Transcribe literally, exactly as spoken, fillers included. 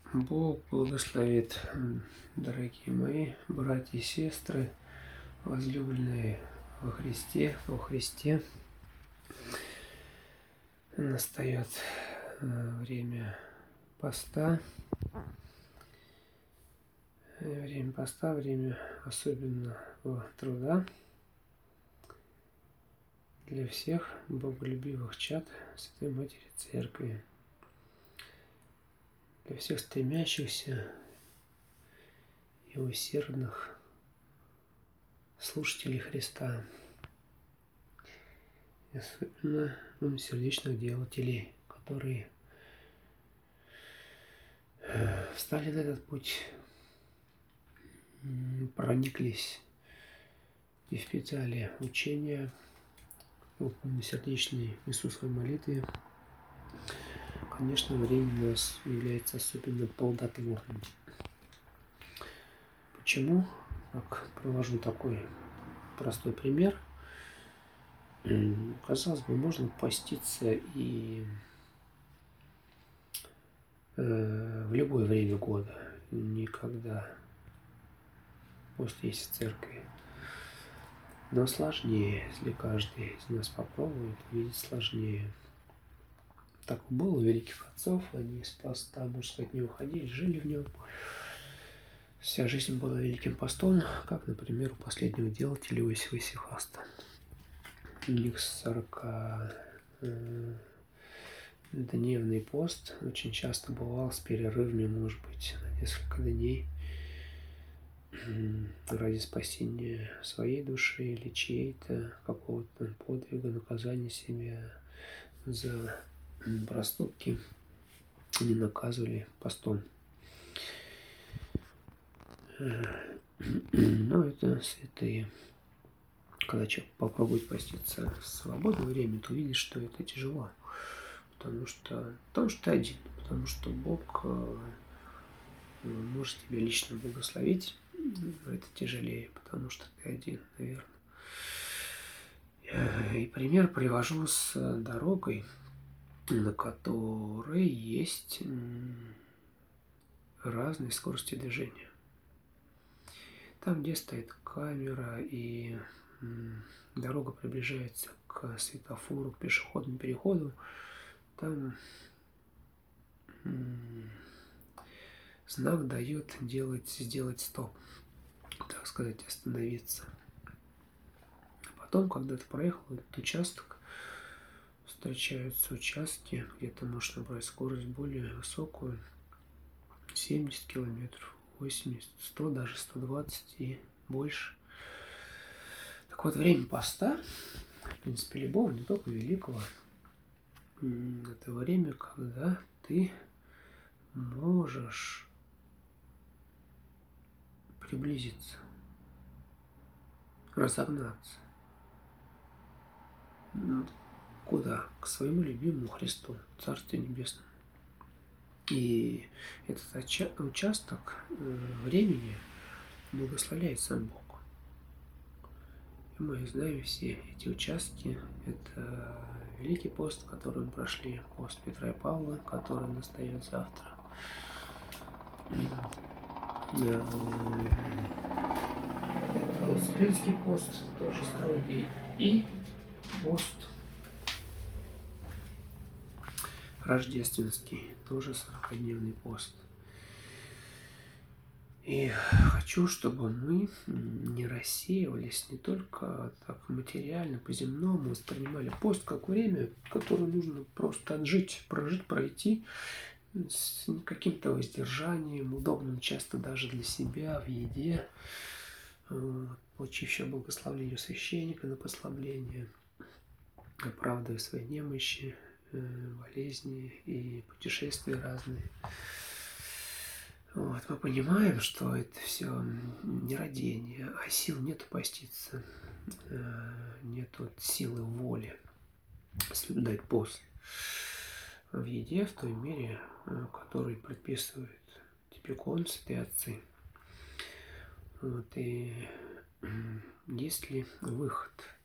Бог благословит, дорогие мои братья и сестры, возлюбленные во Христе, во Христе. Настает время поста. Время поста, время особенного труда для всех боголюбивых чад Святой Матери Церкви, для всех стремящихся и усердных слушателей Христа, и особенно сердечных делателей, которые встали на этот путь, прониклись и впитали учения о сердечной Иисусовой молитве. Конечно, время у нас является особенно плодотворным. Почему? Как привожу такой простой пример. Казалось бы, можно поститься и э, в любое время года, никогда пост есть в церкви. Но сложнее, если каждый из нас попробует, увидеть сложнее. Так было у великих отцов, они из поста, можно сказать, не уходили, жили в нем. Вся жизнь была великим постом, как, например, у последнего делателя Иосифа Исихаста. У них сорокадневный пост очень часто бывал с перерывами, может быть, на несколько дней ради спасения своей души или чьей-то, какого-то подвига, наказания себя за проступки. Не наказывали постом. Но это святые. Когда человек попробует поститься в свободное время, то увидит, что это тяжело. Потому что, потому что ты один. Потому что Бог может тебя лично благословить. Но это тяжелее, потому что ты один, наверное. И пример привожу с дорогой, на которой есть разные скорости движения. Там, где стоит камера и дорога приближается к светофору, к пешеходному переходу, там знак дает делать, сделать стоп, так сказать, остановиться. Потом, когда ты проехал этот участок, встречаются участки, где-то можешь набрать скорость более высокую, семьдесят километров, восемьдесят, сто, даже сто двадцать и больше. Так вот, время поста, в принципе, любого, не только великого, это время, когда ты можешь приблизиться, разогнаться. Куда? К своему любимому Христу, Царствию Небесному. И этот участок времени благословляет сам Бог. И мы знаем все эти участки. Это Великий пост, который мы прошли, пост Петра и Павла, который настает завтра. Это Вселенский пост, тоже строгий, и пост рождественский, тоже сорокадневный пост. И хочу, чтобы мы не рассеивались, не только так материально, по-земному, воспринимали пост как время, которое нужно просто отжить, прожить, пройти с каким-то воздержанием, удобным часто даже для себя, в еде, получившего благословение священника на послабление, оправдывая свои немощи, болезни и путешествия разные. Вот, мы понимаем, что это все не родение, а сил нету поститься, нету силы воли соблюдать пост в еде в той мере, которой предписывают типикон, святые отцы. Вот, и есть ли выход